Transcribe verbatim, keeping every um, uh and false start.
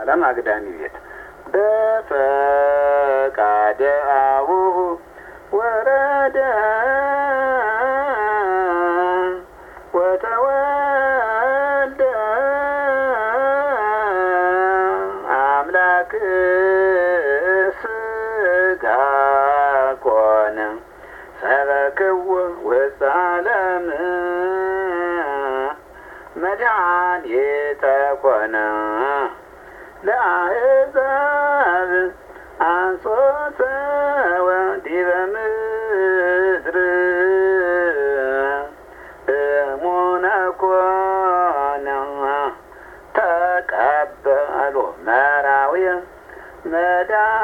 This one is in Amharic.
ዓለም አግዳሚ ቤት በፈቃደ አቡሁ ወረደ ወተወልደ አምላክ ስጋ ኮነ ሰበክዎ ውስተ ዓለም መድኃኒተ ኮነ ለአሕዛብ አንሶ ሰወ ዲበ ምድር እሙነ ኮነ ተቀበሎ መራዊ መዳ